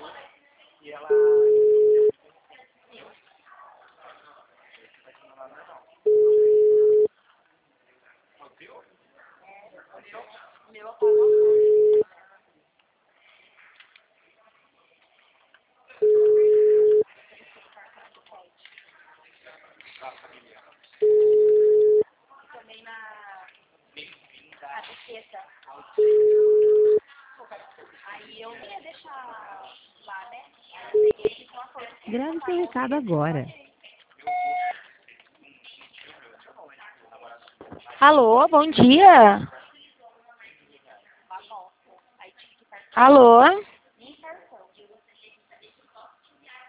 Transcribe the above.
Grave seu recado agora. Alô, bom dia. Alô?